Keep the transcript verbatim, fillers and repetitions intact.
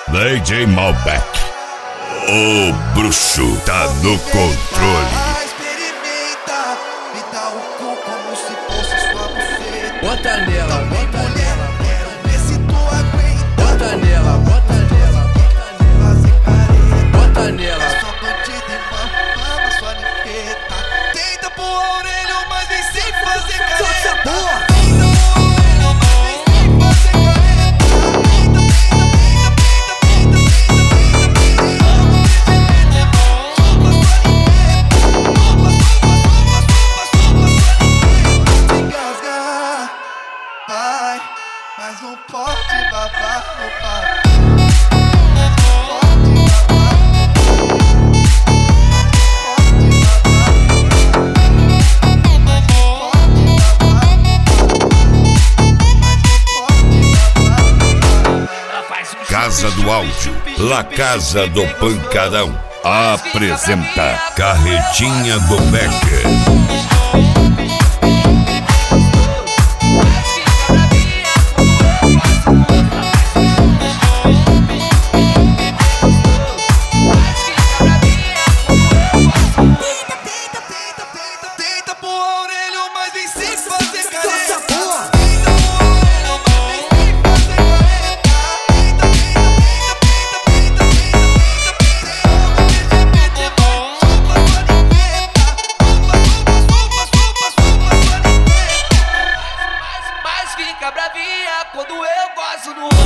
D J Malbec, o bruxo tá no controle. Experimenta, me dá o cu como se fosse sua buceta. Bota nela, bota nela, quero ver se tu aguenta. bota nela, bota nela, Fazer careta, bota nela. é só bandida e mama sua limpeta. Tenta pôr a orelha, mas vem sem fazer careta. porra! Vai, mas não pode babar no pai. Casa do Áudio, La Casa do Pancadão, apresenta Carretinha do Becker. Tenta pôr a orelha, mas vem sem fazer careta. porra! Mas fica bravinha quando eu gosto no